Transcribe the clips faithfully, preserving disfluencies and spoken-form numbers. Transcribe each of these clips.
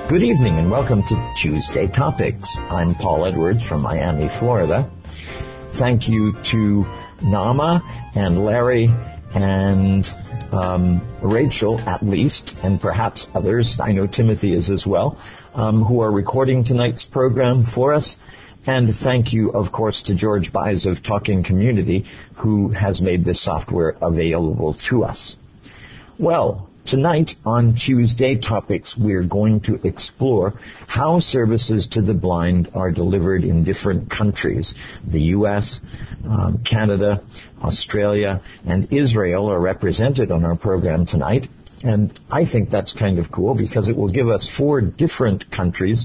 Good evening and welcome to Tuesday Topics. I'm Paul Edwards from Miami, Florida. Thank you to Nama and Larry and um, Rachel, at least, and perhaps others, I know Timothy is as well, um, who are recording tonight's program for us. And thank you, of course, to George Buys of Talking Community, who has made this software available to us. Well, tonight on Tuesday Topics, we're going to explore how services to the blind are delivered in different countries. The U S, um, Canada, Australia, and Israel are represented on our program tonight. And I think that's kind of cool because it will give us four different countries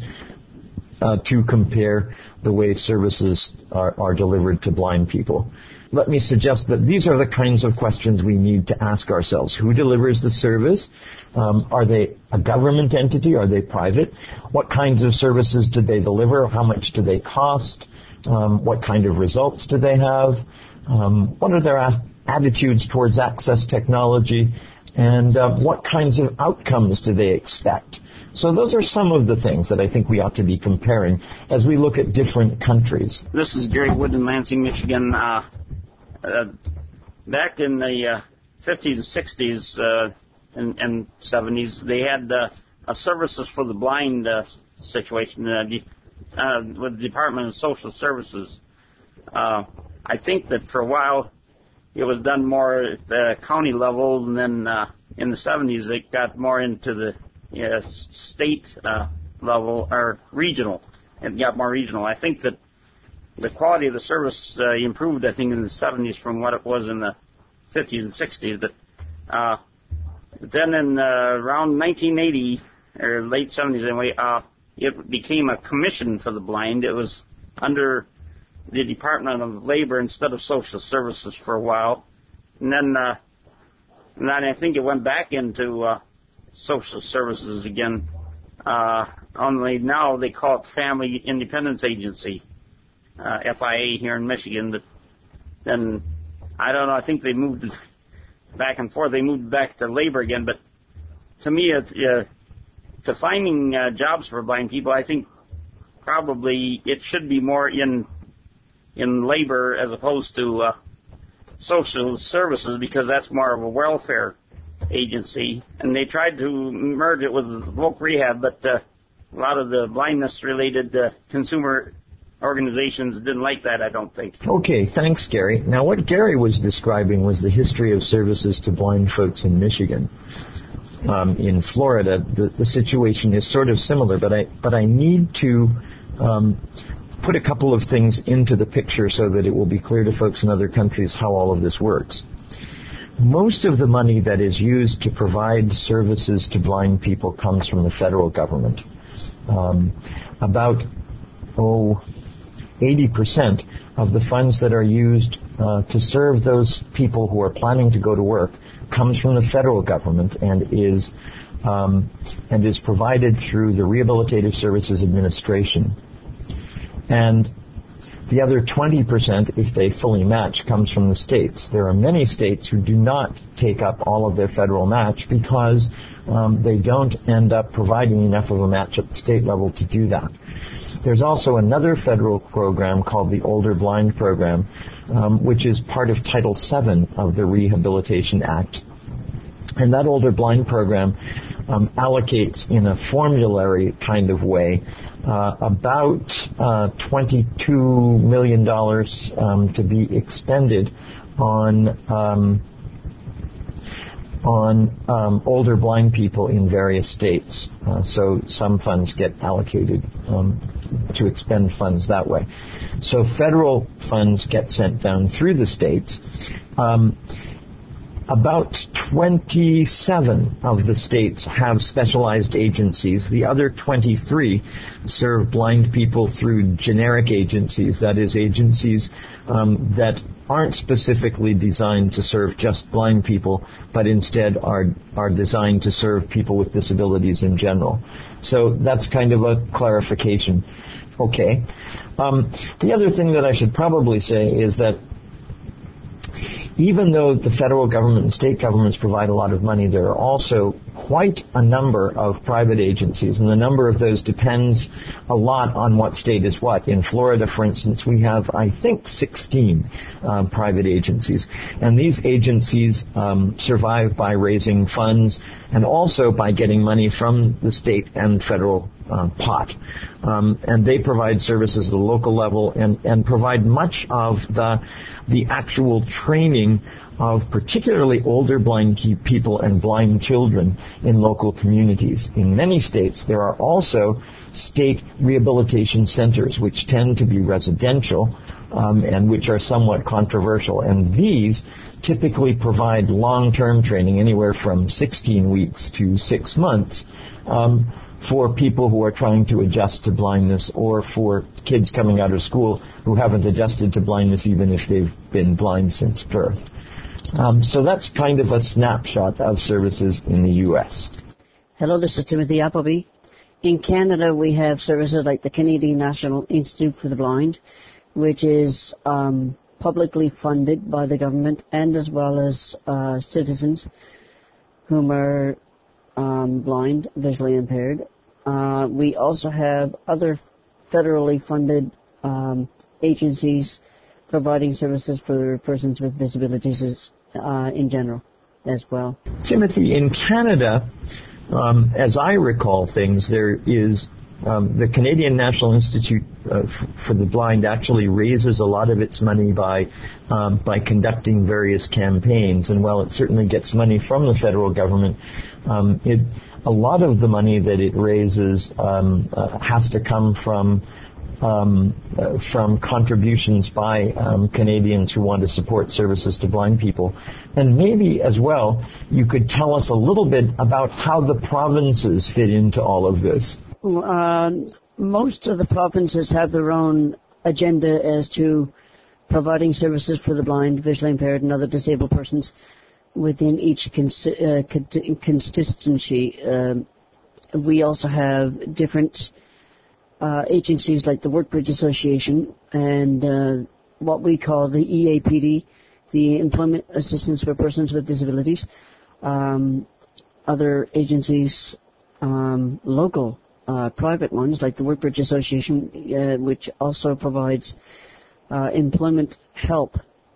uh, to compare the way services are, are delivered to blind people. Let me suggest that these are the kinds of questions we need to ask ourselves. Who delivers the service? Um, are they a government entity? Are they private? What kinds of services do they deliver? How much do they cost? Um, what kind of results do they have? Um, what are their a- attitudes towards access technology? And uh, what kinds of outcomes do they expect? So those are some of the things that I think we ought to be comparing as we look at different countries. This is Gary Wood in Lansing, Michigan. Uh, uh, back in the uh, fifties and sixties uh, and, and seventies, they had uh, a services for the blind uh, situation uh, de- uh, with the Department of Social Services. Uh, I think that for a while it was done more at the county level, and then uh, in the seventies it got more into the uh, state uh, level or regional. It got more regional. I think that the quality of the service uh, improved, I think, in the seventies from what it was in the fifties and sixties. But uh, then in uh, around nineteen eighty, or late seventies anyway, uh, it became a commission for the blind. It was under the Department of Labor instead of Social Services for a while. And then, uh, and then I think it went back into uh, Social Services again. Uh, only now they call it Family Independence Agency. Uh, F I A here in Michigan, but then, I don't know, I think they moved back and forth. They moved back to labor again, but to me, it, uh, to finding uh, jobs for blind people, I think probably it should be more in in labor as opposed to uh, social services, because that's more of a welfare agency. And they tried to merge it with Voc Rehab, but uh, a lot of the blindness-related uh, consumer organizations didn't like that, I don't think. Okay, thanks, Gary. Now, what Gary was describing was the history of services to blind folks in Michigan. Um, in Florida, the, the situation is sort of similar, but I but I need to um, put a couple of things into the picture so that it will be clear to folks in other countries how all of this works. Most of the money that is used to provide services to blind people comes from the federal government. Um, about, oh, eighty percent of the funds that are used uh, to serve those people who are planning to go to work comes from the federal government and is um, and is provided through the Rehabilitative Services Administration. And the other twenty percent, if they fully match, comes from the states. There are many states who do not take up all of their federal match because um, they don't end up providing enough of a match at the state level to do that. There's also another federal program called the Older Blind Program, um, which is part of Title seven of the Rehabilitation Act. And that Older Blind Program um, allocates in a formulary kind of way uh, about uh, twenty-two million dollars um, to be expended on um, on um, older blind people in various states. Uh, so some funds get allocated um, to expend funds that way. So federal funds get sent down through the states. Um, About twenty-seven of the states have specialized agencies. The other twenty-three serve blind people through generic agencies, that is, agencies um, that aren't specifically designed to serve just blind people, but instead are are designed to serve people with disabilities in general. So that's kind of a clarification. Okay. Um, the other thing that I should probably say is that even though the federal government and state governments provide a lot of money, there are also quite a number of private agencies, and the number of those depends a lot on what state is what. In Florida, for instance, we have, I think, sixteen um, private agencies, and these agencies um, survive by raising funds and also by getting money from the state and federal uh, pot. Um, and they provide services at the local level and, and provide much of the the actual training of particularly older blind people and blind children in local communities. In many states, there are also state rehabilitation centers, which tend to be residential um, and which are somewhat controversial. And these typically provide long-term training, anywhere from sixteen weeks to six months, um, for people who are trying to adjust to blindness, or for kids coming out of school who haven't adjusted to blindness even if they've been blind since birth. Um, so that's kind of a snapshot of services in the U S. Hello, this is Timothy Appleby. In Canada, we have services like the Canadian National Institute for the Blind, which is um, publicly funded by the government, and as well as uh, citizens whom are um, blind, visually impaired. Uh, we also have other federally funded um, agencies providing services for persons with disabilities uh, in general as well. Timothy, in Canada, um, as I recall things, there is um, the Canadian National Institute uh, f- for the Blind actually raises a lot of its money by um, by conducting various campaigns, and while it certainly gets money from the federal government, um, it a lot of the money that it raises um, uh, has to come from Um, uh, from contributions by um, Canadians who want to support services to blind people. And maybe as well, you could tell us a little bit about how the provinces fit into all of this. Uh, most of the provinces have their own agenda as to providing services for the blind, visually impaired, and other disabled persons within each cons- uh, con- constituency. Uh, we also have different Uh, agencies like the Workbridge Association and uh, what we call the E A P D, the Employment Assistance for Persons with Disabilities. Um, other agencies, um, local, uh, private ones like the Workbridge Association, uh, which also provides uh, employment help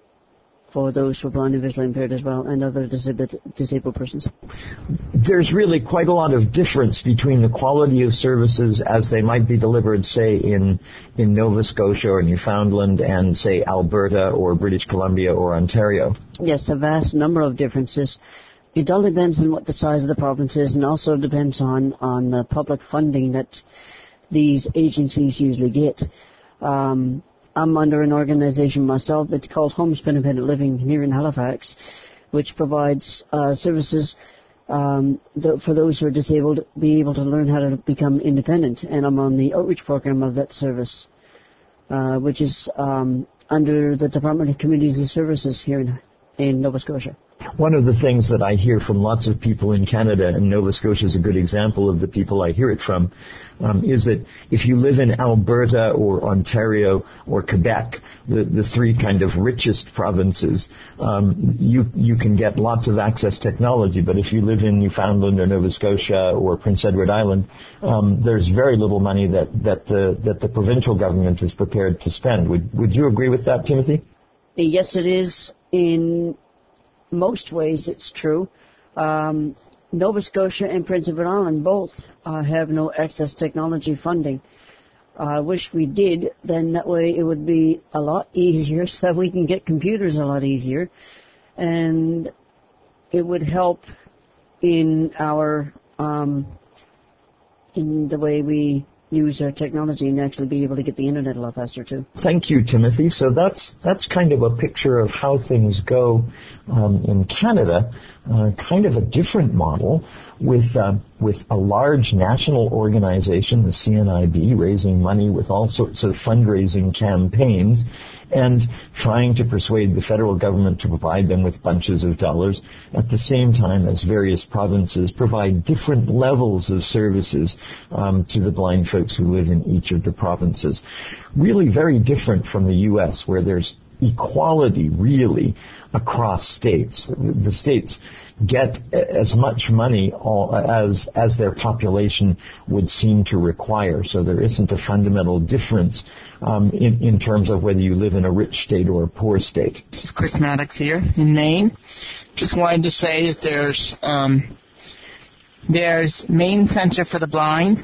for those who are blind and visually impaired as well, and other disabled, disabled persons. There's really quite a lot of difference between the quality of services as they might be delivered, say, in, in Nova Scotia or Newfoundland and, say, Alberta or British Columbia or Ontario. Yes, a vast number of differences. It all depends on what the size of the province is, and also depends on, on the public funding that these agencies usually get. Um, I'm under an organization myself. It's called Homes for Independent Living here in Halifax, which provides uh, services um, th- for those who are disabled, be able to learn how to become independent. And I'm on the outreach program of that service, uh, which is um, under the Department of Communities and Services here in, in Nova Scotia. One of the things that I hear from lots of people in Canada, and Nova Scotia is a good example of the people I hear it from, um, is that if you live in Alberta or Ontario or Quebec, the, the three kind of richest provinces, um, you you can get lots of access technology. But if you live in Newfoundland or Nova Scotia or Prince Edward Island, um, there's very little money that, that the that the provincial government is prepared to spend. Would would you agree with that, Timothy? Yes, it is. In most ways, it's true. Um, Nova Scotia and Prince Edward Island both uh, have no access technology funding. I uh, wish we did, then that way it would be a lot easier, so that we can get computers a lot easier, and it would help in our um, in the way we use our technology and actually be able to get the internet a lot faster too. Thank you, Timothy. So that's that's kind of a picture of how things go um, in Canada. Uh, kind of a different model with uh, with a large national organization, the C N I B, raising money with all sorts of fundraising campaigns and trying to persuade the federal government to provide them with bunches of dollars, at the same time as various provinces provide different levels of services um, to the blind folks who live in each of the provinces. Really very different from the U S, where there's equality, really, across states. The states get as much money as as their population would seem to require. So there isn't a fundamental difference um, in, in terms of whether you live in a rich state or a poor state. This is Chris Maddox here in Maine. Just wanted to say that there's um, there's Maine Center for the Blind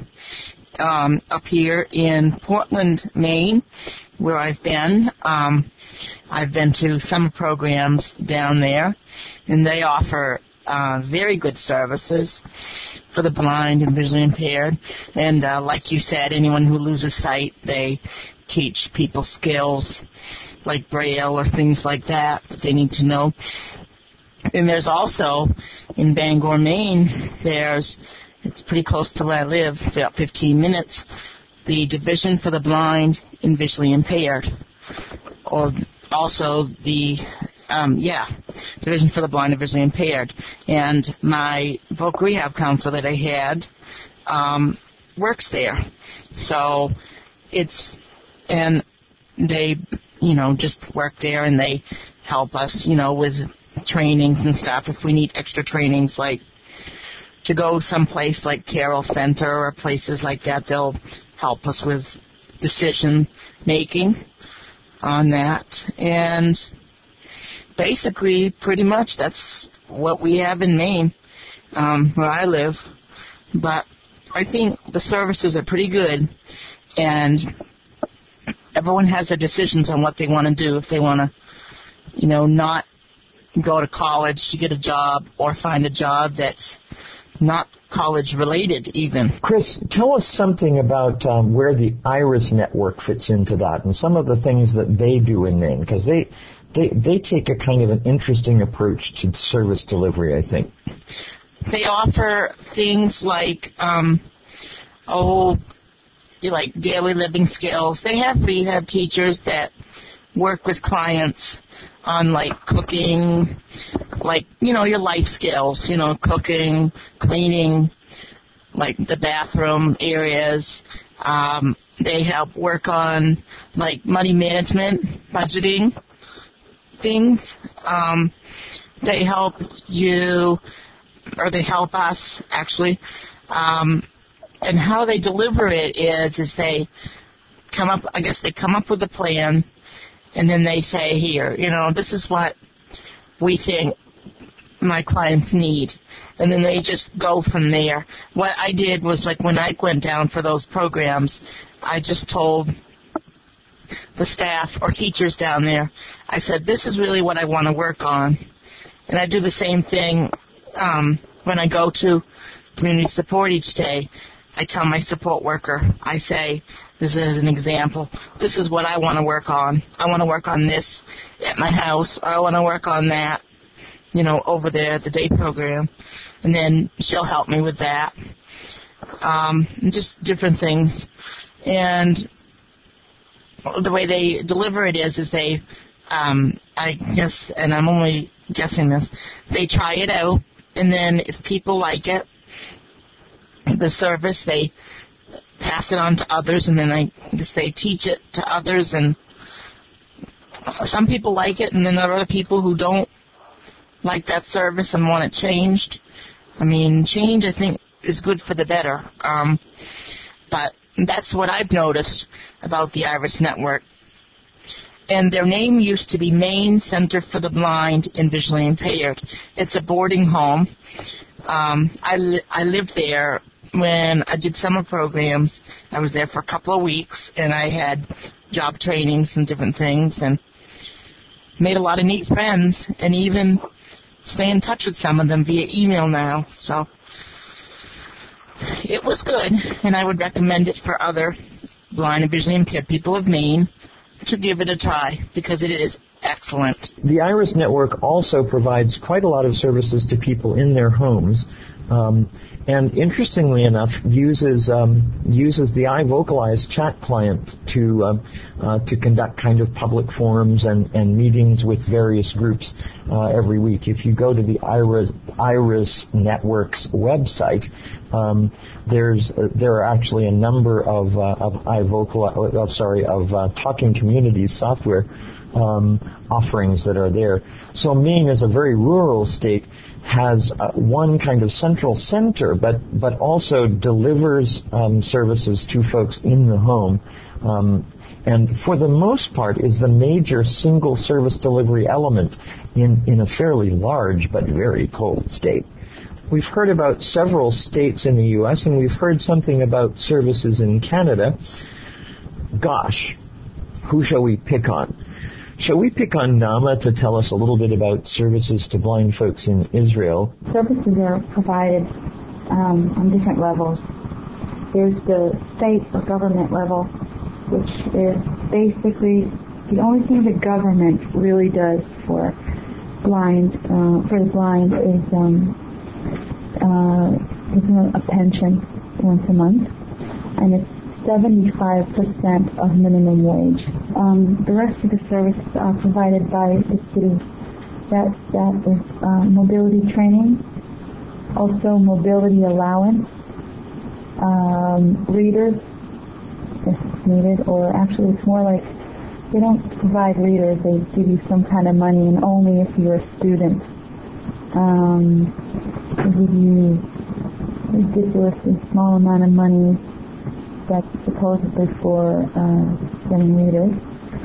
um, up here in Portland, Maine, where I've been. Um, I've been to summer programs down there, and they offer uh, very good services for the blind and visually impaired. And uh, like you said, anyone who loses sight, they teach people skills like Braille or things like that that they need to know. And there's also, in Bangor, Maine, there's, it's pretty close to where I live, about fifteen minutes, the Division for the Blind and Visually Impaired, or also the, um, yeah, Division for the Blind and Visually Impaired. And my voc rehab counselor that I had um, works there. So it's, and they, you know, just work there, and they help us, you know, with trainings and stuff. If we need extra trainings, like to go someplace like Carroll Center or places like that, they'll help us with decision making on that. And basically, pretty much that's what we have in Maine, um, where I live. But I think the services are pretty good, and everyone has their decisions on what they want to do. If they want to, you know, not go to college to get a job, or find a job that's not college-related even. Chris, tell us something about um, where the IRIS network fits into that, and some of the things that they do in Maine, because they, they they take a kind of an interesting approach to service delivery, I think. They offer things like, um, oh, like daily living skills. They have rehab teachers that work with clients on, like, cooking, like, you know, your life skills, you know, cooking, cleaning, like the bathroom areas. Um, they help work on, like, money management, budgeting things. Um, they help you, or they help us, actually. Um, and how they deliver it is, is they come up, I guess they come up with a plan, and then they say, here, you know, this is what we think my clients need. And then they just go from there. What I did was, like, when I went down for those programs, I just told the staff or teachers down there, I said, this is really what I want to work on. And I do the same thing um, when I go to community support each day. I tell my support worker, I say, this is an example, this is what I want to work on. I want to work on this at my house, or I want to work on that, you know, over there at the day program. And then she'll help me with that. Um, just different things. And the way they deliver it is, is they, um, I guess, and I'm only guessing this, they try it out, and then if people like it, the service, they pass it on to others, and then I guess they teach it to others, and some people like it, and then there are other people who don't like that service and want it changed. I mean, change, I think, is good for the better. Um, but that's what I've noticed about the IRIS network. And their name used to be Maine Center for the Blind and Visually Impaired. It's a boarding home. Um, I, li- I lived there when I did summer programs. I was there for a couple of weeks, and I had job trainings and different things, and made a lot of neat friends, and even stay in touch with some of them via email now. So it was good, and I would recommend it for other blind and visually impaired people of Maine to give it a try, because it is excellent. The IRIS network also provides quite a lot of services to people in their homes, um, and interestingly enough, uses um, uses the iVocalize chat client to uh, uh, to conduct kind of public forums and, and meetings with various groups uh, every week. If you go to the IRIS, IRIS Network's website, um, there's uh, there are actually a number of uh, of iVocal, uh, sorry, of uh, Talking Communities software um, offerings that are there. So Maine, as a very rural state, has uh, one kind of central center, but but also delivers um, services to folks in the home. Um, and for the most part is the major single service delivery element in, in a fairly large but very cold state. We've heard about several states in the U S, and we've heard something about services in Canada. Gosh, who shall we pick on? Shall we pick on Nama to tell us a little bit about services to blind folks in Israel? Services are provided um, on different levels. There's the state or government level, which is basically the only thing the government really does for blind uh, for the blind is um, uh, give them a pension once a month, and it's seventy-five percent of minimum wage. Um, the rest of the services are provided by the city. That that is uh, mobility training, also mobility allowance, um, readers if needed, or actually it's more like they don't provide readers, they give you some kind of money, and only if you're a student. Um, they give you a ridiculously small amount of money that's supposedly for uh, getting readers.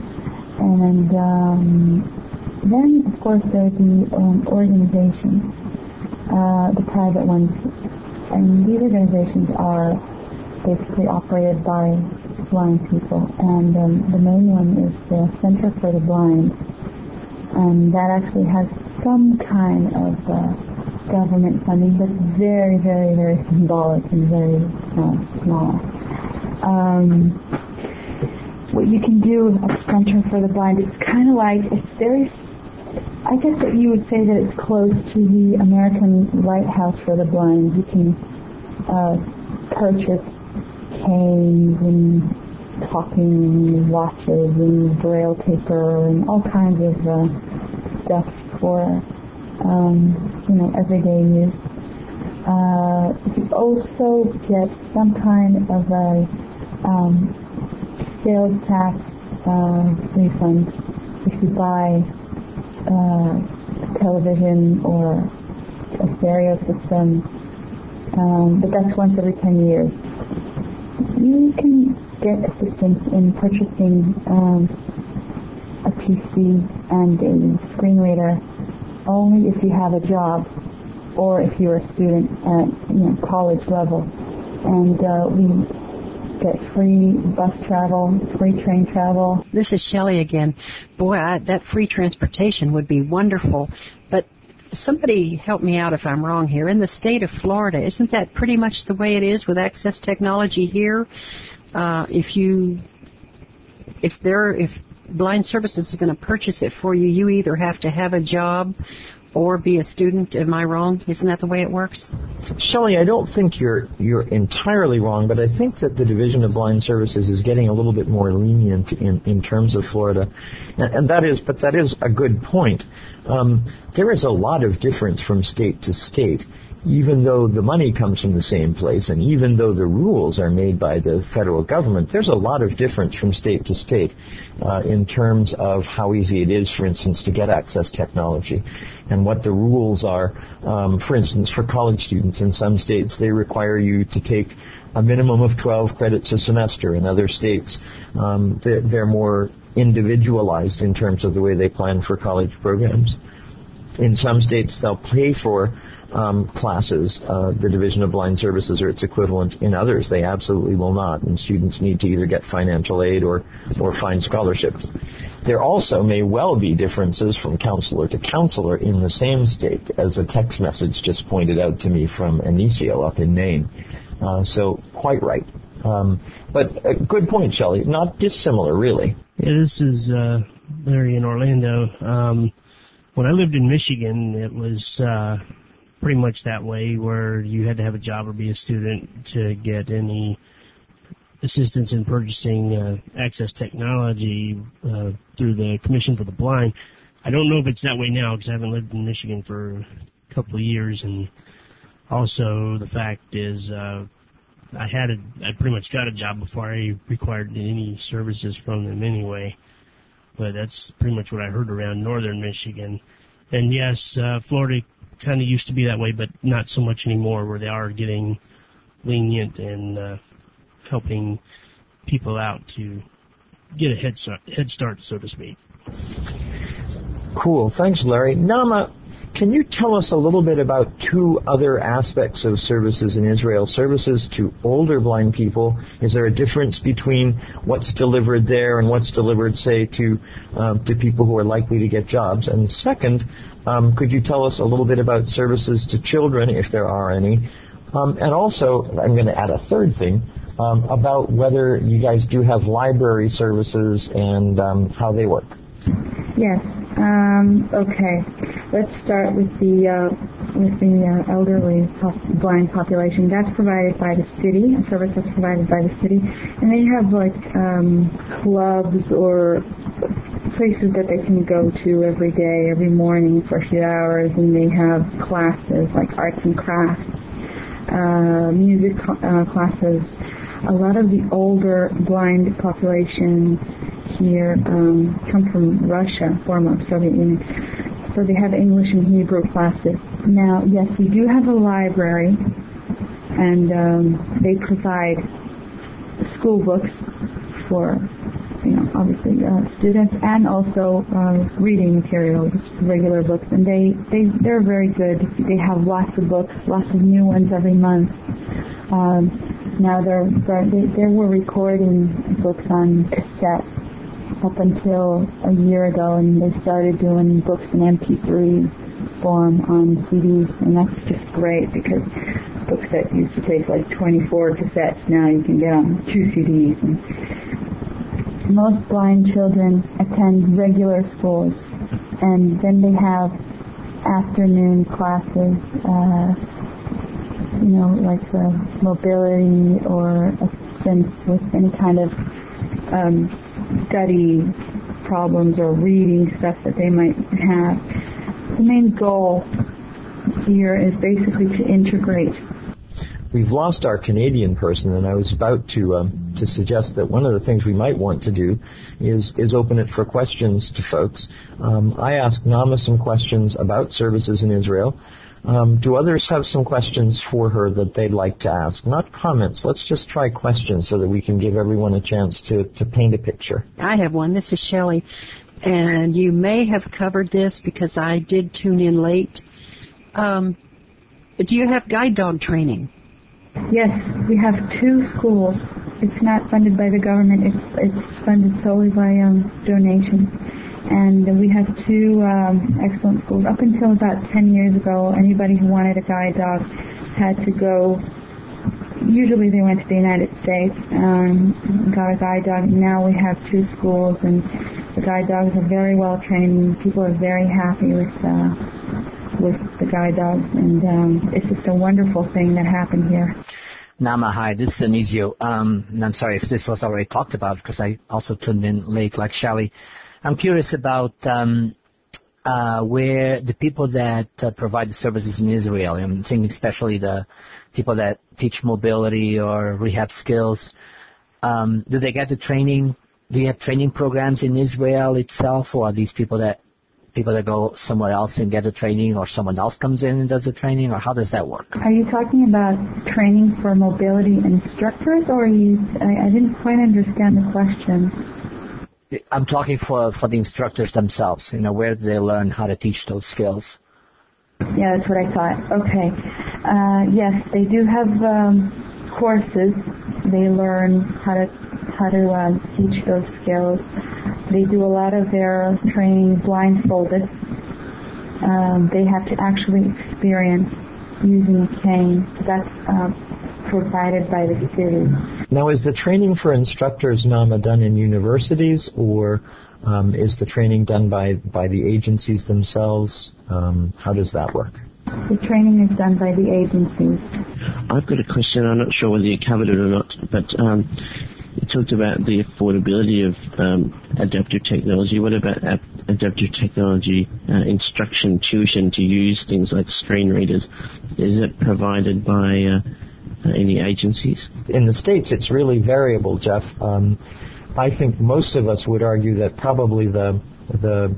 And um, then, of course, there are the um, organizations, uh, the private ones. And these organizations are basically operated by blind people. And um, the main one is the Center for the Blind. And that actually has some kind of uh, government funding, but very, very, very symbolic and very uh, small. Um, what you can do at the Center for the Blind, it's kind of like, it's very, I guess that you would say that it's close to the American Lighthouse for the Blind. You can uh, purchase canes and talking watches and braille paper and all kinds of uh, stuff for um, you know, everyday use. Uh, you also get some kind of a um, sales tax uh, refund if you buy uh, television or a stereo system, um, but that's once every ten years. You can get assistance in purchasing um, a P C and a screen reader only if you have a job or if you're a student at, you know, college level. And uh, we get free bus travel, free train travel. This is Shelley again. Boy, I, that free transportation would be wonderful. But somebody help me out if I'm wrong here. In the state of Florida, isn't that pretty much the way it is with access technology here? Uh, if you, if there, if Blind Services is going to purchase it for you, you either have to have a job or be a student. Am I wrong? Isn't that the way it works? Shelley, I don't think you're you're entirely wrong, but I think that the Division of Blind Services is getting a little bit more lenient in, in terms of Florida, and, and that is, but that is a good point. Um, there is a lot of difference from state to state, even though the money comes from the same place, and even though the rules are made by the federal government. There's a lot of difference from state to state uh, in terms of how easy it is, for instance, to get access technology, and what the rules are. Um, for instance, for college students in some states, they require you to take a minimum of twelve credits a semester. In other states, um, they're, they're more individualized in terms of the way they plan for college programs. In some states, they'll pay for um, classes, uh, the Division of Blind Services or its equivalent. In others, they absolutely will not, and students need to either get financial aid or, or find scholarships. There also may well be differences from counselor to counselor in the same state, as a text message just pointed out to me from Anicio up in Maine. Uh, so, quite right. Um, but a good point, Shelley. Not dissimilar, really. Yeah, this is uh, Larry in Orlando. Um, when I lived in Michigan, it was uh, pretty much that way, where you had to have a job or be a student to get any assistance in purchasing uh, access technology uh, through the Commission for the Blind. I don't know if it's that way now, because I haven't lived in Michigan for a couple of years, and also the fact is uh, I had a, I pretty much got a job before I required any services from them anyway. but that's pretty much what I heard around northern Michigan. And yes, uh, Florida kind of used to be that way, but not so much anymore, where they are getting lenient and uh, helping people out to get a head start, head start, so to speak. Cool. Thanks, Larry. Nama, can you tell us a little bit about two other aspects of services in Israel? Services to older blind people. Is there a difference between what's delivered there and what's delivered, say, to um, to people who are likely to get jobs? And second, um, could you tell us a little bit about services to children, if there are any? Um, and also, I'm going to add a third thing, um, about whether you guys do have library services and um, how they work. Yes. Um, okay. Let's start with the uh, with the uh, elderly pop- blind population. That's provided by the city, a service that's provided by the city, and they have like um, clubs or places that they can go to every day, every morning for a few hours, and they have classes like arts and crafts, uh, music uh, classes. A lot of the older blind population here um, come from Russia, former Soviet Union. So they have English and Hebrew classes. Now, yes, we do have a library, and um, they provide school books for, you know, obviously uh, students, and also uh, reading material, just regular books. And they, they, they're very good. They have lots of books, lots of new ones every month. Um, now they're, they're, they, they were recording books on cassette up until a year ago, and they started doing books in M P three form on C Ds, and that's just great, because books that used to take like twenty-four cassettes, now you can get on two C Ds. And most blind children attend regular schools, and then they have afternoon classes, uh, you know, like for mobility or assistance with any kind of um, study problems or reading stuff that they might have. The main goal here is basically to integrate. We've lost our Canadian person, and I was about to um, to suggest that one of the things we might want to do is is open it for questions to folks. Um, I asked Nama some questions about services in Israel. Um, do others have some questions for her that they'd like to ask? Not comments. Let's just try questions so that we can give everyone a chance to, to paint a picture. I have one. This is Shelley. And you may have covered this because I did tune in late. Um, do you have guide dog training? Yes, we have two schools. It's not funded by the government. It's it's funded solely by um, donations. And we have two um, excellent schools. Up until about ten years ago, anybody who wanted a guide dog had to go, usually they went to the United States and got a guide dog. Now we have two schools, and the guide dogs are very well trained. People are very happy with uh, with the guide dogs, and um, it's just a wonderful thing that happened here. Nama, hi, this is Anizio. Um, and I'm sorry if this was already talked about, because I also tuned in late like Shelley. I'm curious about um, uh, where the people that uh, provide the services in Israel, I'm thinking especially the people that teach mobility or rehab skills, um, do they get the training? Do you have training programs in Israel itself, or are these people that people that go somewhere else and get the training, or someone else comes in and does the training, or how does that work? Are you talking about training for mobility instructors, or are you, I, I didn't quite understand the question. I'm talking for, for the instructors themselves. You know, where do they learn how to teach those skills? Yeah, that's what I thought. Okay. Uh, yes, they do have um, courses. They learn how to how to um, teach those skills. They do a lot of their training blindfolded. Um, they have to actually experience using a cane. That's uh, provided by the city. Now, is the training for instructors, Nama, done in universities, or um, is the training done by, by the agencies themselves? Um, how does that work? The training is done by the agencies. I've got a question. I'm not sure whether you covered it or not, but um, you talked about the affordability of um, adaptive technology. What about ap- adaptive technology uh, instruction, tuition to use things like screen readers? Is it provided by uh, any agencies? In the States, it's really variable, Jeff. Um, I think most of us would argue that probably the the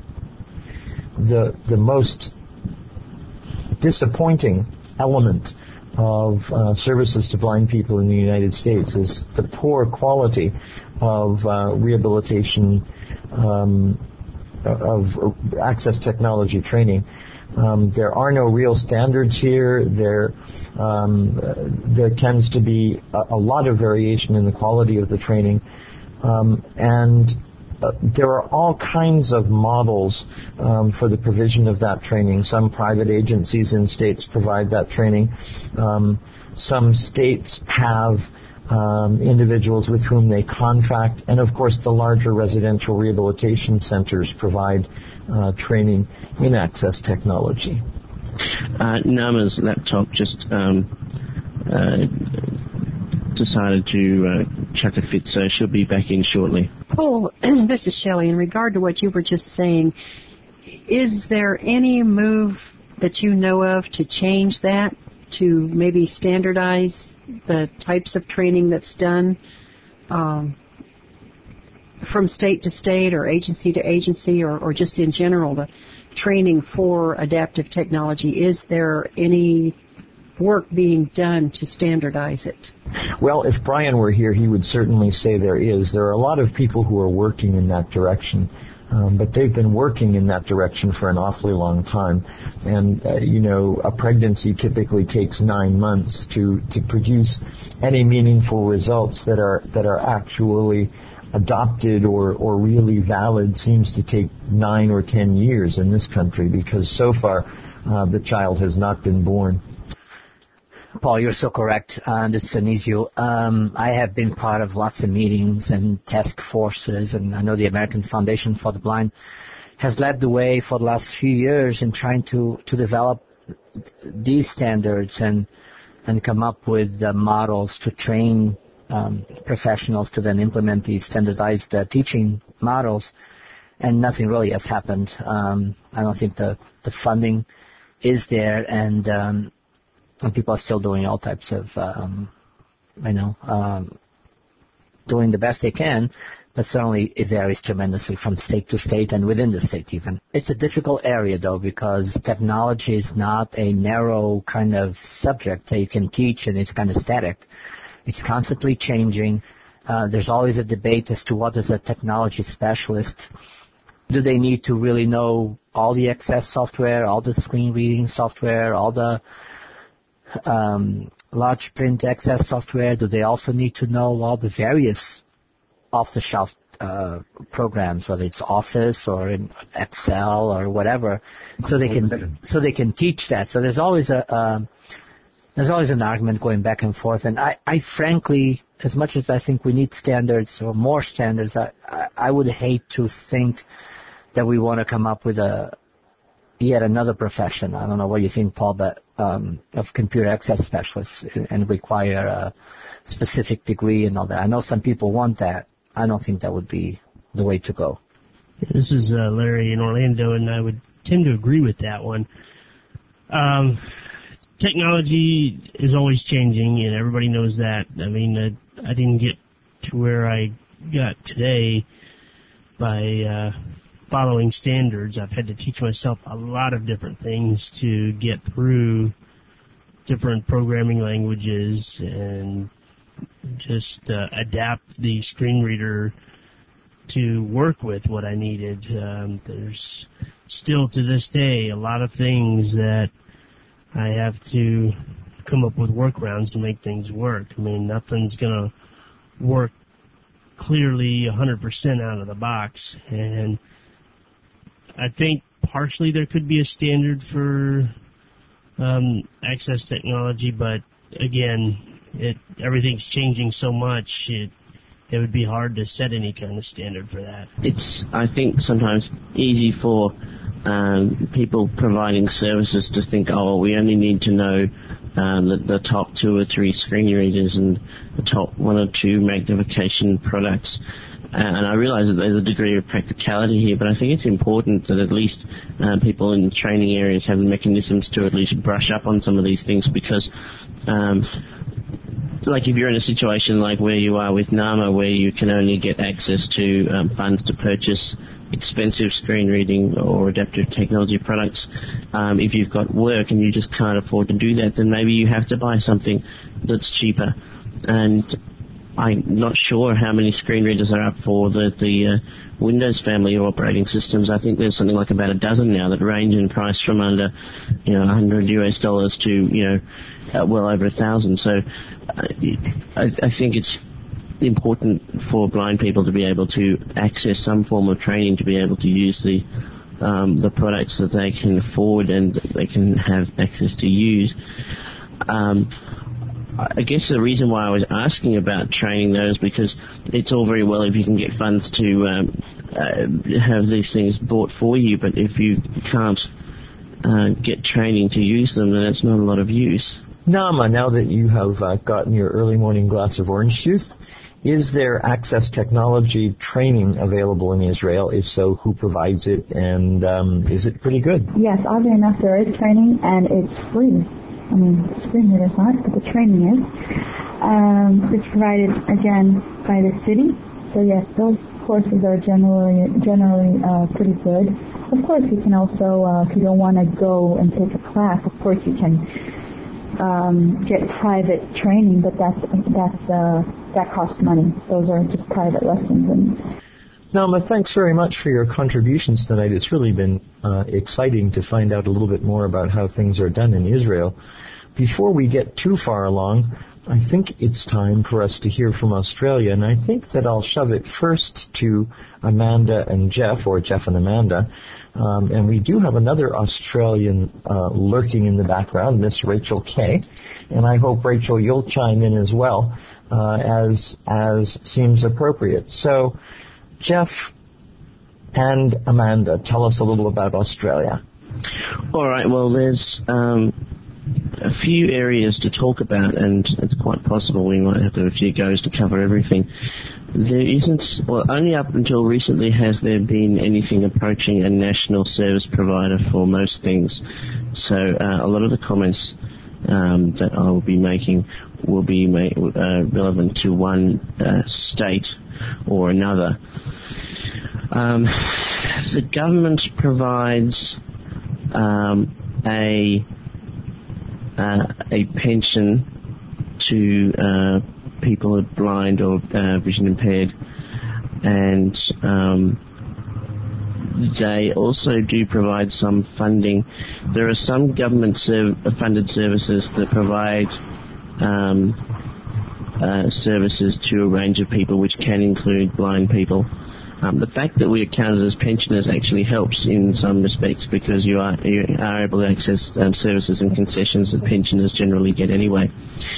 the the most disappointing element of uh, services to blind people in the United States is the poor quality of uh, rehabilitation um, of access technology training. Um, there are no real standards here. There, um, there tends to be a, a lot of variation in the quality of the training, um, and uh, there are all kinds of models um, for the provision of that training. Some private agencies in states provide that training. Um, some states have Um, individuals with whom they contract, and of course the larger residential rehabilitation centers provide uh, training in access technology. Uh, Nama's laptop just um, uh, decided to uh, chuck a fit, so she'll be back in shortly. Paul, this is Shelley. In regard to what you were just saying, is there any move that you know of to change that, to maybe standardize the types of training that's done um, from state to state or agency to agency, or, or just in general, the training for adaptive technology? Is there any work being done to standardize it? Well, if Brian were here, he would certainly say there is. There are a lot of people who are working in that direction. Um, but they've been working in that direction for an awfully long time. And, uh, you know, a pregnancy typically takes nine months to, to produce any meaningful results that are that are actually adopted or, or really valid seems to take nine or ten years in this country, because so far uh, the child has not been born. Paul, you're so correct. Uh, this is Anisio. Um, I have been part of lots of meetings and task forces, and I know the American Foundation for the Blind has led the way for the last few years in trying to, to develop these standards and and come up with uh, models to train um, professionals to then implement these standardized uh, teaching models, and nothing really has happened. Um, I don't think the, the funding is there, and um, And people are still doing all types of, um, you know, um, doing the best they can, but certainly it varies tremendously from state to state and within the state even. It's a difficult area, though, because technology is not a narrow kind of subject that you can teach and it's kind of static. It's constantly changing. Uh, there's always a debate as to what is a technology specialist. Do they need to really know all the access software, all the screen reading software, all the Um, large print access software? Do they also need to know all the various off-the-shelf uh, programs, whether it's Office or in Excel or whatever, so they can so they can teach that? So there's always a uh, there's always an argument going back and forth. And I, I frankly, as much as I think we need standards or more standards, I, I, I would hate to think that we want to come up with a yet another profession. I don't know what you think, Paul, but um, of computer access specialists and require a specific degree and all that. I know some people want that. I don't think that would be the way to go. This is uh, Larry in Orlando, and I would tend to agree with that one. Um, technology is always changing, and everybody knows that. I mean, I, I didn't get to where I got today by uh, following standards. I've had to teach myself a lot of different things to get through different programming languages and just uh, adapt the screen reader to work with what I needed. Um, there's still to this day a lot of things that I have to come up with workarounds to make things work. I mean, nothing's going to work clearly one hundred percent out of the box, and I think partially there could be a standard for um, access technology, but again, it everything's changing so much, it it would be hard to set any kind of standard for that. It's, I think, sometimes easy for um, people providing services to think, oh, we only need to know um, the, the top two or three screen readers and the top one or two magnification products. And I realize that there's a degree of practicality here, but I think it's important that at least uh, people in training areas have the mechanisms to at least brush up on some of these things, because um, like if you're in a situation like where you are with NAMA, where you can only get access to um, funds to purchase expensive screen reading or adaptive technology products, um, if you've got work and you just can't afford to do that, then maybe you have to buy something that's cheaper. And I'm not sure how many screen readers are up for the, the uh, Windows family of operating systems. I think there's something like about a dozen now that range in price from under, you know, one hundred U S dollars to, you know, uh, well over a thousand. So uh, I, I think it's important for blind people to be able to access some form of training to be able to use the um, the products that they can afford and they can have access to use. Um, I guess the reason why I was asking about training though is because it's all very well if you can get funds to um, uh, have these things bought for you, but if you can't uh, get training to use them, then it's not a lot of use. Nama, now that you have uh, gotten your early morning glass of orange juice, is there Access Technology training available in Israel? If so, who provides it, and um, is it pretty good? Yes, oddly enough, there is training, and it's free. I mean, the screen readers aren't, but the training is. Um, it's provided, again, by the city. So, yes, those courses are generally generally uh, pretty good. Of course, you can also, uh, if you don't want to go and take a class, of course you can um, get private training, but that's that's uh, that costs money. Those are just private lessons. And Nama, thanks very much for your contributions tonight. It's really been uh, exciting to find out a little bit more about how things are done in Israel. Before we get too far along, I think it's time for us to hear from Australia, and I think that I'll shove it first to Amanda and Jeff, or Jeff and Amanda. Um, and we do have another Australian uh, lurking in the background, Miss Rachel Kay. And I hope, Rachel, you'll chime in as well, uh, as as seems appropriate. So, Jeff and Amanda, tell us a little about Australia. All right, well, there's um, a few areas to talk about, and it's quite possible we might have to have a few goes to cover everything. There isn't, well, only up until recently has there been anything approaching a national service provider for most things. So uh, a lot of the comments um, that I will be making will be ma- uh, relevant to one uh, state or another. Um, the government provides um, a uh, a pension to uh, people who are blind or uh, vision impaired, and um, they also do provide some funding. There are some government-funded services that provide um, uh, services to a range of people, which can include blind people. Um, the fact that we are counted as pensioners actually helps in some respects, because you are you are able to access um, services and concessions that pensioners generally get anyway.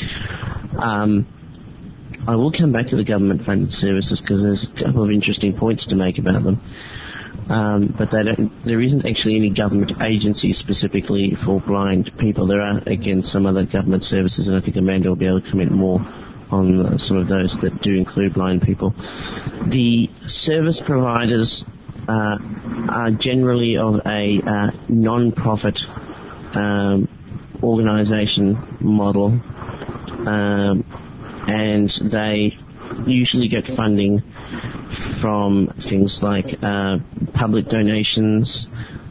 Um, I will come back to the government-funded services because there's a couple of interesting points to make about them. Um, but they don't, there isn't actually any government agency specifically for blind people. There are, again, some other government services, and I think Amanda will be able to comment more on uh, some of those that do include blind people. The service providers uh, are generally of a uh, non-profit um, organisation model, um, and they usually get funding from things like uh, public donations,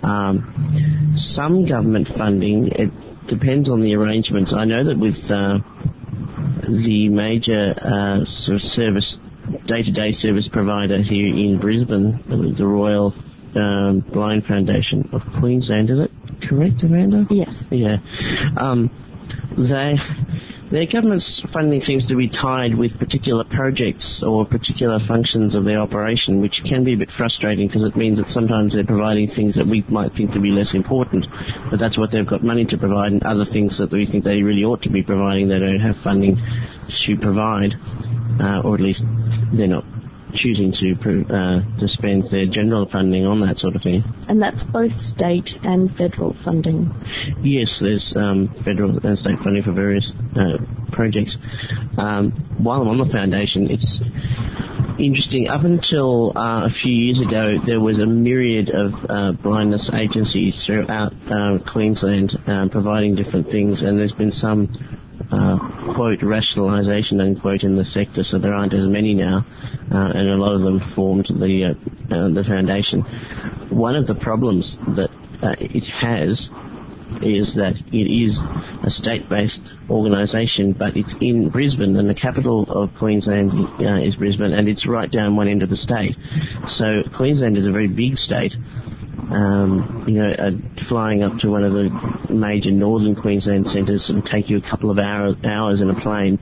um, some government funding. It depends on the arrangements. I know that with uh, the major uh, sort of service, day-to-day service provider here in Brisbane, the Royal um, Blind Foundation of Queensland, is it correct, Amanda? Yes. Yeah. Um, they... Their government's funding seems to be tied with particular projects or particular functions of their operation, which can be a bit frustrating because it means that sometimes they're providing things that we might think to be less important, but that's what they've got money to provide, and other things that we think they really ought to be providing they don't have funding to provide, uh, or at least they're not choosing to uh, to spend their general funding on that sort of thing. And that's both state and federal funding? Yes, there's um, federal and state funding for various uh, projects. Um, while I'm on the foundation, it's interesting. Up until uh, a few years ago, there was a myriad of uh, blindness agencies throughout uh, Queensland uh, providing different things, and there's been some uh, quote, rationalisation, unquote, in the sector, so there aren't as many now, uh, and a lot of them formed the, uh, uh, the foundation. One of the problems that uh, it has is that it is a state-based organisation, but it's in Brisbane, and the capital of Queensland uh, is Brisbane, and it's right down one end of the state. So Queensland is a very big state. Um, you know, uh, flying up to one of the major northern Queensland centres will take you a couple of hour, hours in a plane.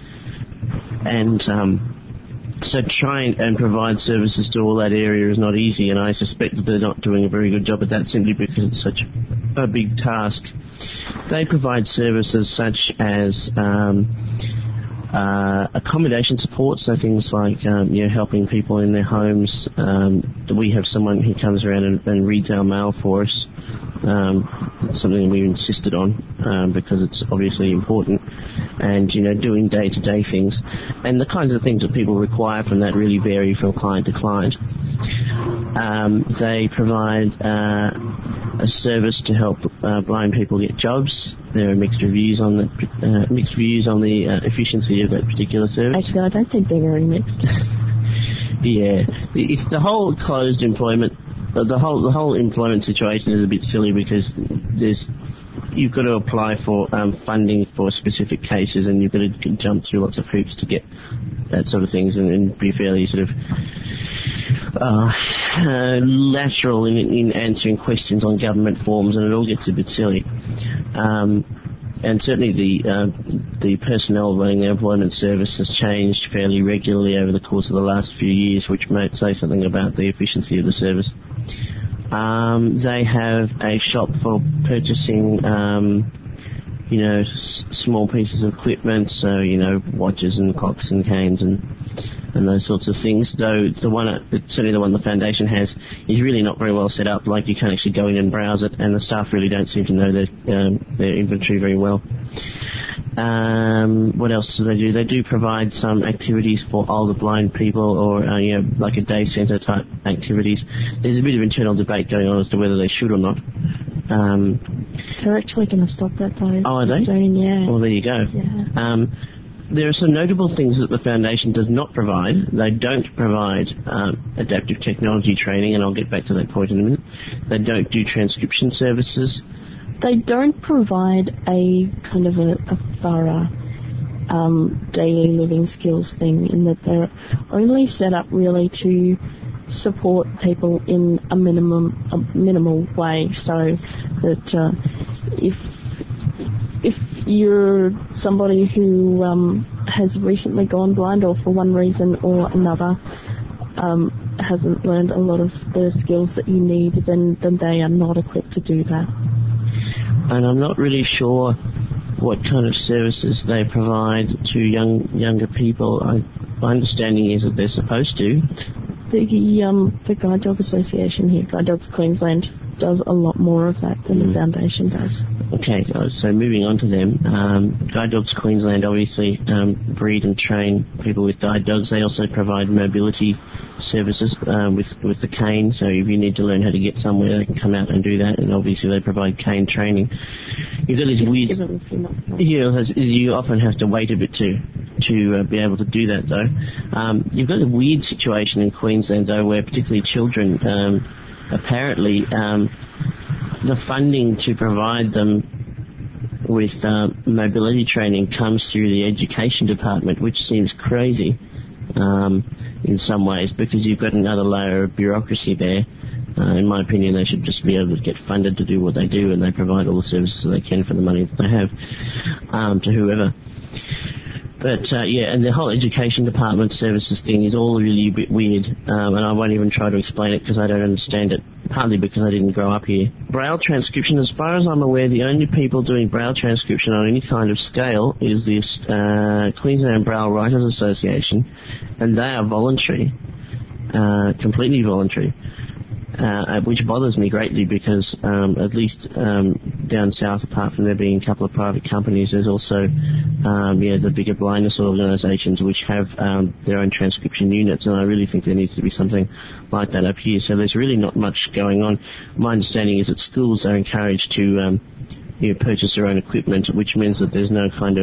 And um, so trying and provide services to all that area is not easy, and I suspect that they're not doing a very good job at that simply because it's such a big task. They provide services such as um, uh, accommodation support, so things like um, you know, helping people in their homes. Um, we have someone who comes around and, and reads our mail for us. Um, it's something we insisted on um, because it's obviously important, and you know, doing day-to-day things, and the kinds of things that people require from that really vary from client to client. Um, they provide uh, a service to help uh, blind people get jobs. There are mixed reviews on the uh, mixed views on the uh, efficiency of that particular service. Actually, I don't think they're very mixed. Yeah, it's the whole closed employment. The whole the whole employment situation is a bit silly because there's you've got to apply for um, funding for specific cases, and you've got to jump through lots of hoops to get that sort of things, and, and be fairly sort of uh, uh, lateral in, in answering questions on government forms, and it all gets a bit silly. Um, and certainly the uh, the personnel running the employment service has changed fairly regularly over the course of the last few years, which might say something about the efficiency of the service. Um, they have a shop for purchasing, um, you know, s- small pieces of equipment, so, you know, watches and clocks and canes and and those sorts of things, though the one, uh, certainly the one the foundation has, is really not very well set up. Like, you can't actually go in and browse it, and the staff really don't seem to know their, um, their inventory very well. Um, what else do they do? They do provide some activities for older blind people, or uh, you know, like a day centre type activities. There's a bit of internal debate going on as to whether they should or not. Um, They're actually going to stop that though. oh, are they? Soon, yeah. Well, there you go. Yeah. Um, there are some notable things that the foundation does not provide. They don't provide um, adaptive technology training, and I'll get back to that point in a minute. They don't do transcription services. They don't provide a kind of a, a thorough um, daily living skills thing, in that they're only set up really to support people in a minimum a minimal way, so that uh, if if you're somebody who um, has recently gone blind, or for one reason or another um, hasn't learned a lot of the skills that you need, then then they are not equipped to do that. And I'm not really sure what kind of services they provide to young younger people. I, my understanding is that they're supposed to. The um, the Guide Dog Association here, Guide Dogs Queensland, does a lot more of that than mm. the foundation does. Okay, so moving on to them. Um, Guide Dogs Queensland obviously um, breed and train people with guide dogs. They also provide mobility services um, with with the cane, so if you need to learn how to get somewhere, they can come out and do that, and obviously they provide cane training. You've got this weird... You, you often have to wait a bit to, to uh, be able to do that, though. Um, you've got a weird situation in Queensland, though, where particularly children... Um, apparently um, the funding to provide them with uh, mobility training comes through the education department, which seems crazy um, in some ways, because you've got another layer of bureaucracy there. Uh, in my opinion, they should just be able to get funded to do what they do, and they provide all the services they can for the money that they have um, to whoever. But, uh, yeah, and the whole education department services thing is all really a bit weird, um, and I won't even try to explain it because I don't understand it, partly because I didn't grow up here. Braille transcription, as far as I'm aware, the only people doing Braille transcription on any kind of scale is the uh, Queensland Braille Writers Association, and they are voluntary, uh, completely voluntary. Uh, which bothers me greatly because um, at least um, down south, apart from there being a couple of private companies, there's also um, yeah, the bigger blindness organisations which have um, their own transcription units, and I really think there needs to be something like that up here. So there's really not much going on. My understanding is that schools are encouraged to um, you know, purchase their own equipment, which means that there's no kind of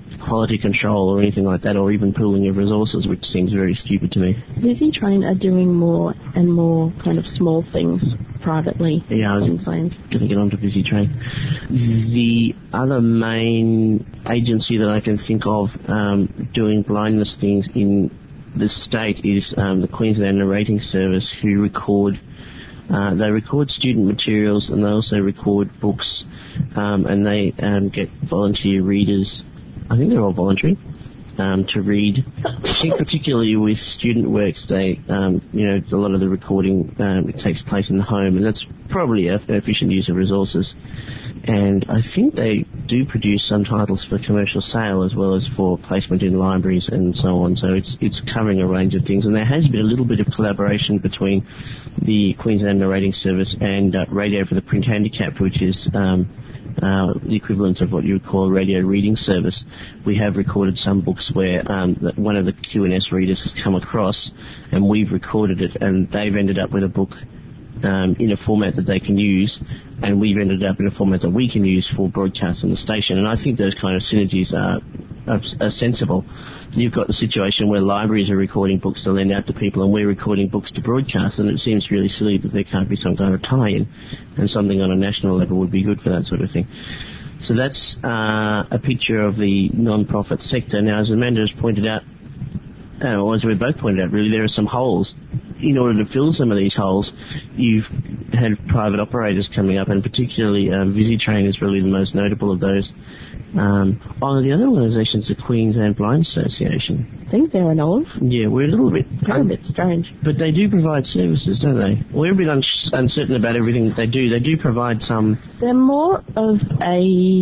quality control or anything like that, or even pooling of resources, which seems very stupid to me. VisiTrain are doing more and more kind of small things privately. Yeah, I was going to get onto VisiTrain. The other main agency that I can think of um, doing blindness things in the state is um, the Queensland Narrating Service, who record Uh, they record student materials, and they also record books, um, and they um, get volunteer readers. I think they're all voluntary um, to read. I think particularly with student works, they, um, you know, a lot of the recording um, it takes place in the home, and that's probably an efficient use of resources. And I think they do produce some titles for commercial sale as well as for placement in libraries and so on. So it's it's covering a range of things. And there has been a little bit of collaboration between the Queensland Narrating Service and uh, Radio for the Print Handicapped, which is um, uh, the equivalent of what you would call a radio reading service. We have recorded some books where um, that one of the Q and S readers has come across, and we've recorded it, and they've ended up with a book Um, in a format that they can use, and we've ended up in a format that we can use for broadcast on the station. And I think those kind of synergies are, are, are sensible. You've got the situation where libraries are recording books to lend out to people, and we're recording books to broadcast, and it seems really silly that there can't be some kind of tie-in, and something on a national level would be good for that sort of thing. So that's uh, a picture of the non-profit sector. Now, as Amanda has pointed out, uh, or as we both pointed out, really, there are some holes. In order to fill some of these holes, you've had private operators coming up, and particularly um, VisiTrain is really the most notable of those. Um, oh, the other organisation is the Queensland Blind Association. I think they're an old. Yeah, we're a little bit... They're a bit strange. But they do provide services, don't they? We're a bit un- uncertain about everything that they do. They do provide some... They're more of a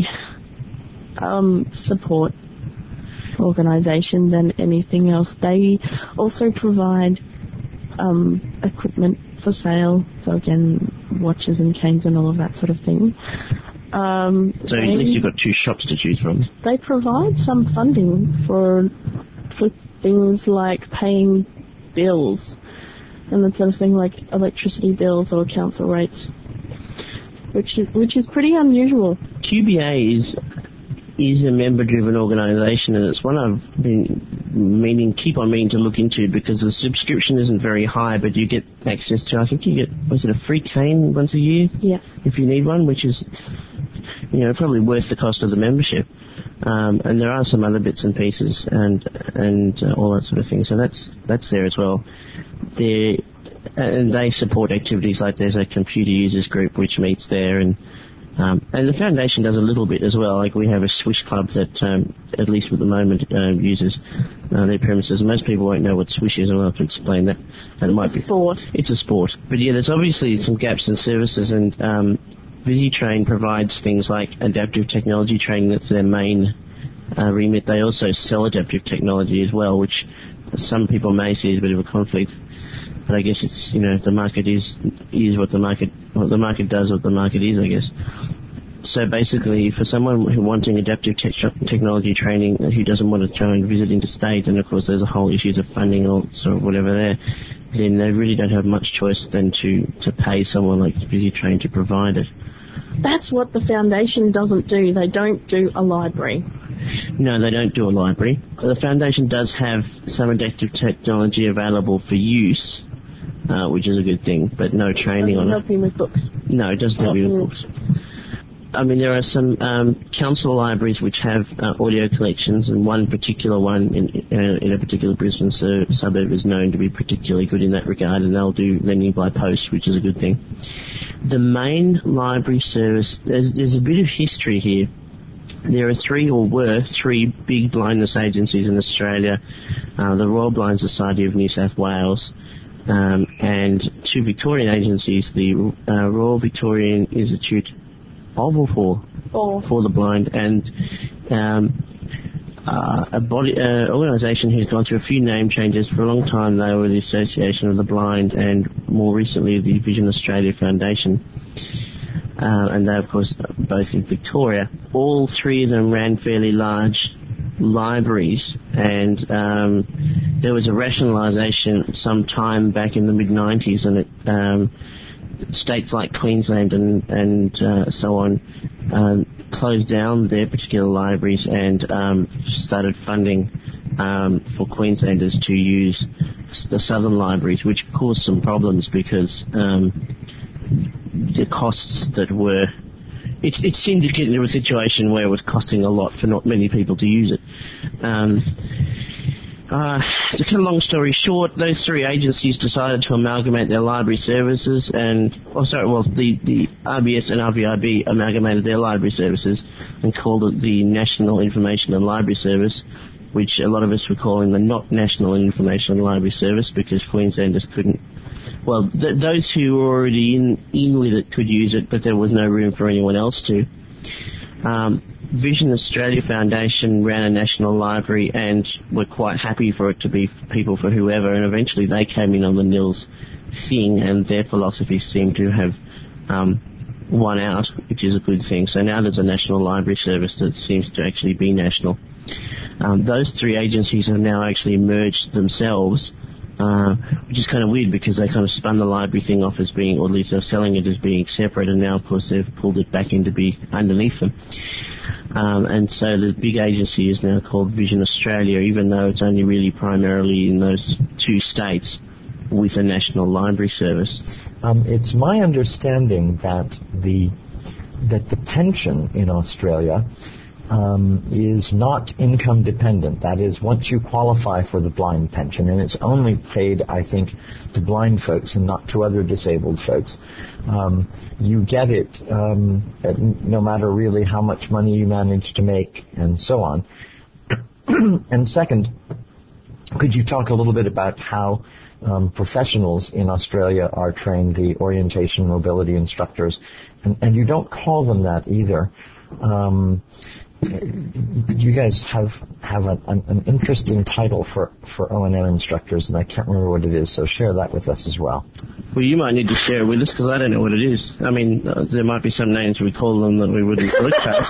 um, support organisation than anything else. They also provide um, equipment for sale, so again, watches and canes and all of that sort of thing. Um, so they, at least you've got two shops to choose from. They provide some funding for for things like paying bills and that sort of thing, like electricity bills or council rates, which is, which is pretty unusual. Q B A is is a member-driven organisation, and it's one I've been meaning, keep on meaning to look into, because the subscription isn't very high, but you get access to, I think you get, was it a free cane once a year? Yeah. If you need one, which is, you know, probably worth the cost of the membership. Um, and there are some other bits and pieces and and uh, all that sort of thing. So that's that's there as well. They and they support activities like there's a computer users group which meets there, and Um, and the foundation does a little bit as well. Like we have a Swish club that, um, at least at the moment, uh, uses uh, their premises. Most people won't know what Swish is, and I'll have to explain that. And it might be sport. It's a sport. But yeah, there's obviously some gaps in services, and um, VisiTrain provides things like adaptive technology training. That's their main uh, remit. They also sell adaptive technology as well, which some people may see as a bit of a conflict. But I guess it's, you know, the market is is what the market what the market does, what the market is, I guess. So basically, for someone who wanting adaptive te- technology training who doesn't want to try and visit interstate, and of course there's a whole issues of funding or sort of whatever there, then they really don't have much choice than to, to pay someone like VisiTrain to provide it. That's what the foundation doesn't do. They don't do a library. No, they don't do a library. The foundation does have some adaptive technology available for use, uh, which is a good thing, but no training on it. It doesn't help you with books. No, it doesn't help you with books. I mean, there are some um, council libraries which have uh, audio collections, and one particular one in, uh, in a particular Brisbane su- suburb is known to be particularly good in that regard, and they'll do lending by post, which is a good thing. The main library service, there's, there's a bit of history here. There are three, or were three, big blindness agencies in Australia, uh, the Royal Blind Society of New South Wales, um, and two Victorian agencies, the uh, Royal Victorian Institute of or for? For. For the blind, and um, uh, a body uh, organisation who's gone through a few name changes. For a long time they were the Association of the Blind, and more recently the Vision Australia Foundation. Uh, and they, of course, both in Victoria. All three of them ran fairly large libraries, and um, there was a rationalisation some time back in the mid nineties, and it, um, states like Queensland and, and uh, so on um, closed down their particular libraries and um, started funding um, for Queenslanders to use the southern libraries, which caused some problems because um, the costs that were... It, it seemed to get into a situation where it was costing a lot for not many people to use it. Um, uh, to cut a long story short, those three agencies decided to amalgamate their library services and, oh sorry, well, the, the R B S and R V I B amalgamated their library services and called it the National Information and Library Service, which a lot of us were calling the not National Information and Library Service because Queenslanders couldn't, well, th- those who were already in, in with it could use it, but there was no room for anyone else to. Um, Vision Australia Foundation ran a national library and were quite happy for it to be people for whoever, and eventually they came in on the N I L S thing, and their philosophy seemed to have um, won out, which is a good thing. So now there's a national library service that seems to actually be national. Um, those three agencies have now actually merged themselves, uh, which is kind of weird because they kind of spun the library thing off as being, or at least they're selling it as being separate, and now of course they've pulled it back in to be underneath them. Um, and so the big agency is now called Vision Australia, even though it's only really primarily in those two states with a national library service. Um, it's my understanding that the that the pension in Australia um, is not income dependent. That is, once you qualify for the blind pension, and it's only paid, I think, to blind folks and not to other disabled folks, um, you get it um, at no matter really how much money you manage to make and so on. And second, could you talk a little bit about how um, professionals in Australia are trained, the orientation mobility instructors, and, and you don't call them that either. Um, you guys have have an, an, an interesting title for, for O and M instructors, and I can't remember what it is, so share that with us as well. Well, you might need to share it with us because I don't know what it is. I mean, uh, there might be some names we call them that we wouldn't broadcast.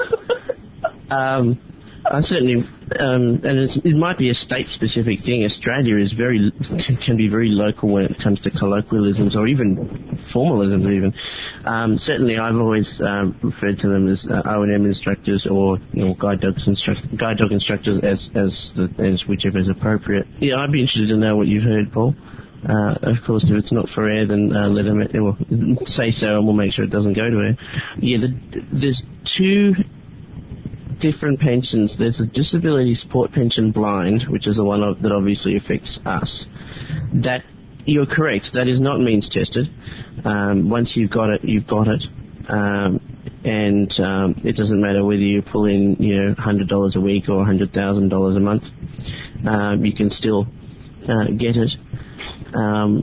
um, I certainly, um, and it's, it might be a state-specific thing. Australia is very can be very local when it comes to colloquialisms or even formalisms. Even um, certainly, I've always um, referred to them as uh, O and M instructors or you know, guide dogs instruct- guide dog instructors as as the, as whichever is appropriate. Yeah, I'd be interested to know what you've heard, Paul. Uh, of course, if it's not for air, then uh, let them well, say so, and we'll make sure it doesn't go to air. Yeah, the, there's two different pensions. There's a disability support pension blind, which is the one of, that obviously affects us. That, you're correct, that is not means tested. Um, once you've got it, you've got it. Um, and um, it doesn't matter whether you pull in, you know, one hundred dollars a week or one hundred thousand dollars a month. Um, you can still uh, get it. Um,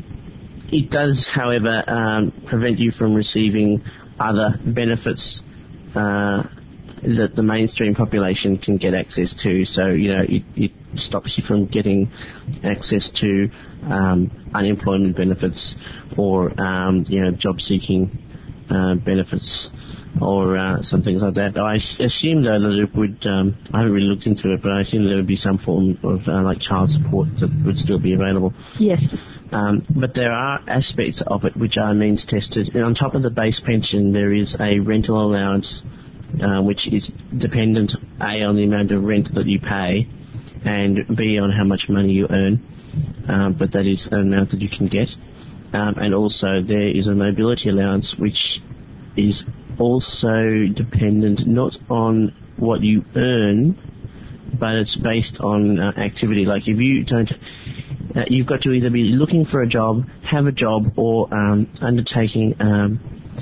it does, however, um, prevent you from receiving other benefits uh, that the mainstream population can get access to. So, you know, it, it stops you from getting access to um, unemployment benefits or, um, you know, job-seeking uh, benefits or uh, some things like that. I assume, though, that it would, um, I haven't really looked into it, but I assume there would be some form of, uh, like, child support that would still be available. Yes. Um, but there are aspects of it which are means tested. And on top of the base pension, there is a rental allowance, Uh, which is dependent, A, on the amount of rent that you pay, and B, on how much money you earn. Um, but that is an amount that you can get. Um, and also there is a mobility allowance, which is also dependent not on what you earn, but it's based on uh, activity. Like if you don't, uh, you've got to either be looking for a job, have a job, or um, undertaking um,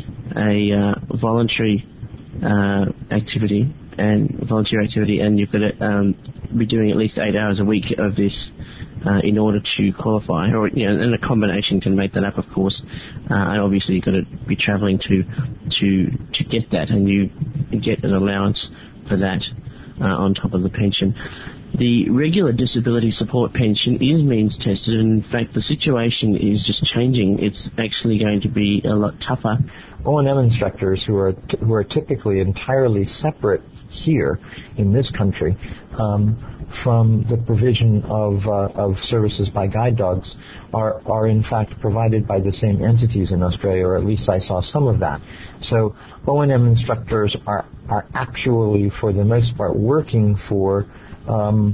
a uh, voluntary Uh, activity and volunteer activity, and you've got to um, be doing at least eight hours a week of this uh, in order to qualify. Or you know, and a combination can make that up, of course. Uh, and obviously, you've got to be travelling to to to get that, and you get an allowance for that uh, on top of the pension. The regular disability support pension is means tested, and in fact the situation is just changing. It's actually going to be a lot tougher. O and M instructors who are t- who are typically entirely separate here in this country um, from the provision of uh, of services by guide dogs are are in fact provided by the same entities in Australia, or at least I saw some of that. So O and M instructors are are actually, for the most part, working for um,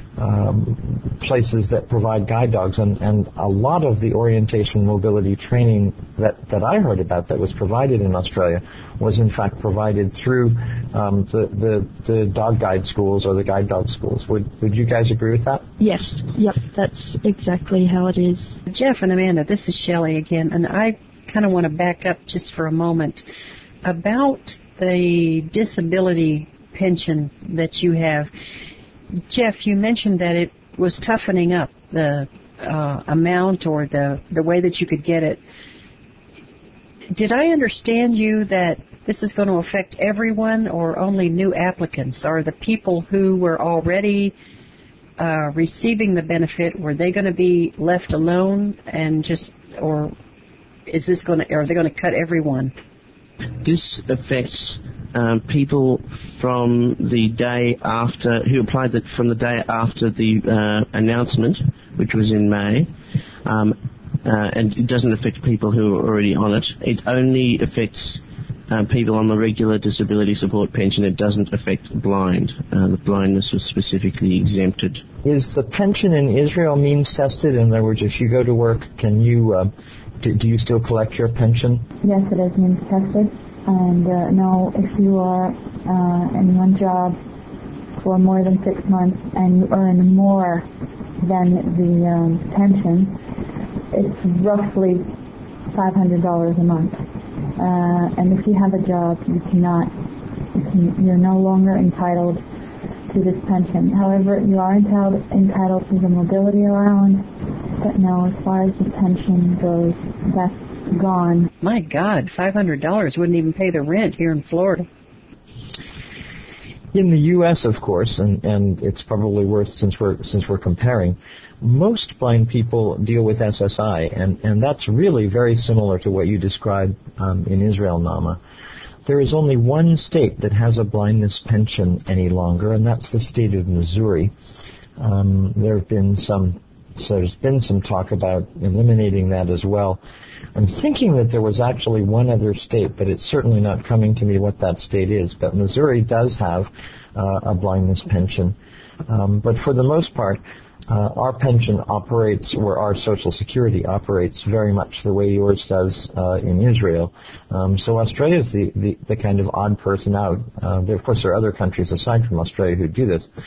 um, places that provide guide dogs, and, and a lot of the orientation mobility training that, that I heard about that was provided in Australia was in fact provided through um, the, the the dog guide schools or the guide dog schools. Would would you guys agree with that? Yes, yep, that's exactly how it is. Jeff and Amanda, this is Shelley again, and I kind of want to back up just for a moment about the disability pension that you have. Jeff, you mentioned that it was toughening up the uh, amount or the, the way that you could get it. Did I understand you that this is going to affect everyone or only new applicants? Are the people who were already uh, receiving the benefit, were they going to be left alone and just, or is this going to, are they going to cut everyone? This affects um, people from the day after, who applied the, from the day after the uh, announcement, which was in May, um, uh, and it doesn't affect people who are already on it. It only affects uh, people on the regular disability support pension. It doesn't affect blind. Uh, the blindness was specifically exempted. Is the pension in Israel means tested? In other words, if you go to work, can you uh, do, do you still collect your pension? Yes, it is means tested. And uh, no, if you are uh, in one job for more than six months and you earn more than the um, pension, it's roughly five hundred dollars a month. Uh, and if you have a job, you cannot, you can, you're no longer entitled to this pension. However, you are entitled, entitled to the mobility allowance, but no, as far as the pension goes, that's gone. My God, five hundred dollars wouldn't even pay the rent here in Florida. In the U S, of course, and, and it's probably worth, since we're since we're comparing, most blind people deal with S S I, and, and that's really very similar to what you described um, in Israel, Nama. There is only one state that has a blindness pension any longer, and that's the state of Missouri. Um, there have been some, so there's been some talk about eliminating that as well. I'm thinking that there was actually one other state, but it's certainly not coming to me what that state is. But Missouri does have uh, a blindness pension. Um, but for the most part, uh, our pension operates, or our Social Security operates very much the way yours does uh, in Israel. Um, so Australia is the, the, the kind of odd person out. Uh, there, of course, there are other countries aside from Australia who do this.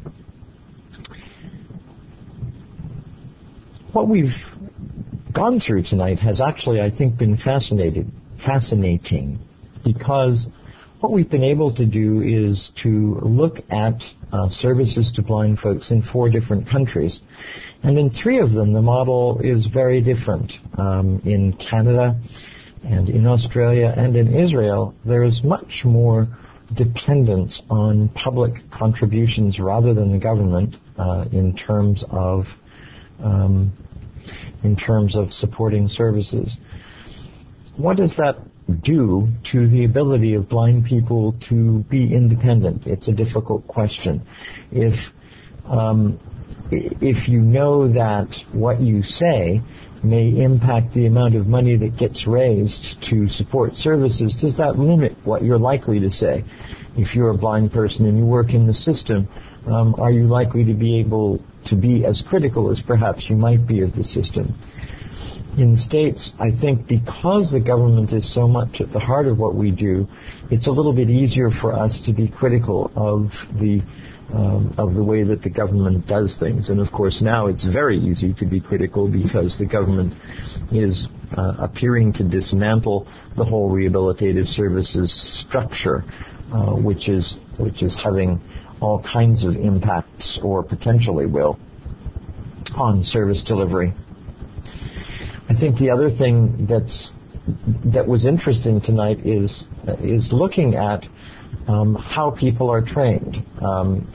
What we've gone through tonight has actually, I think, been fascinated, fascinating, because what we've been able to do is to look at uh, services to blind folks in four different countries. And in three of them, the model is very different. Um, in Canada and in Australia and in Israel, there is much more dependence on public contributions rather than the government uh, in terms of um, in terms of supporting services. What does that do to the ability of blind people to be independent? It's a difficult question. If um, if you know that what you say may impact the amount of money that gets raised to support services, does that limit what you're likely to say? If you're a blind person and you work in the system, um, are you likely to be able to be as critical as perhaps you might be of the system? In the States, I think because the government is so much at the heart of what we do, it's a little bit easier for us to be critical of the um, of the way that the government does things. And of course now it's very easy to be critical because the government is uh, appearing to dismantle the whole rehabilitative services structure, uh, which is which is having all kinds of impacts, or potentially will, on service delivery. I think the other thing that's that was interesting tonight is is looking at um, how people are trained. Um,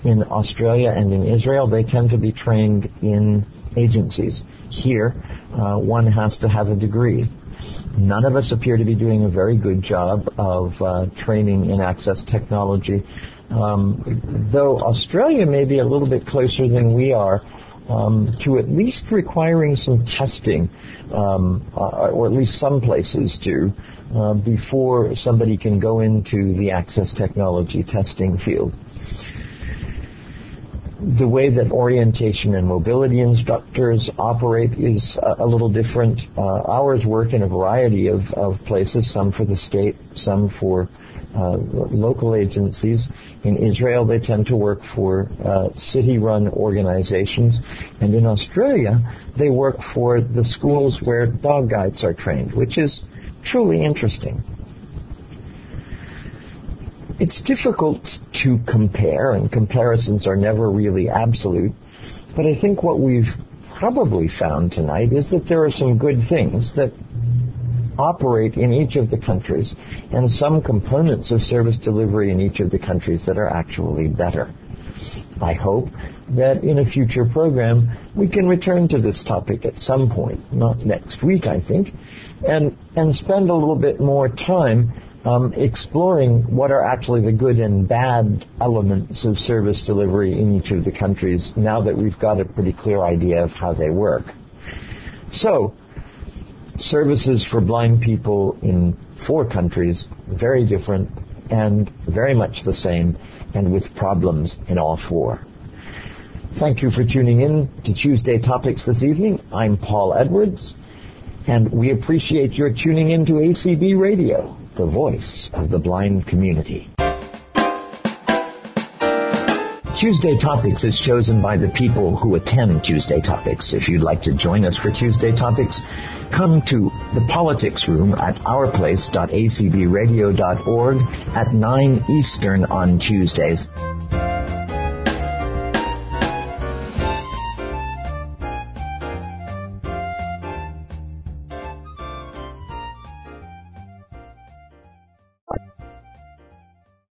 in Australia and in Israel, they tend to be trained in agencies. Here, uh, one has to have a degree. None of us appear to be doing a very good job of uh, training in access technology, um, though Australia may be a little bit closer than we are um, to at least requiring some testing, um, uh, or at least some places do, uh, before somebody can go into the access technology testing field. The way that orientation and mobility instructors operate is a, a little different. Uh, ours work in a variety of, of places, some for the state, some for uh, local agencies. In Israel, they tend to work for uh, city-run organizations. And in Australia, they work for the schools where dog guides are trained, which is truly interesting. It's difficult to compare, and comparisons are never really absolute, but I think what we've probably found tonight is that there are some good things that operate in each of the countries, and some components of service delivery in each of the countries that are actually better. I hope that in a future program we can return to this topic at some point, not next week, I think, and, and spend a little bit more time Um, exploring what are actually the good and bad elements of service delivery in each of the countries now that we've got a pretty clear idea of how they work. So, services for blind people in four countries, very different and very much the same, and with problems in all four. Thank you for tuning in to Tuesday Topics this evening. I'm Paul Edwards, and we appreciate your tuning in to A C B Radio, the voice of the blind community. Tuesday Topics is chosen by the people who attend Tuesday Topics. If you'd like to join us for Tuesday Topics, come to the Politics Room at our place dot a c b radio dot org at nine Eastern on Tuesdays.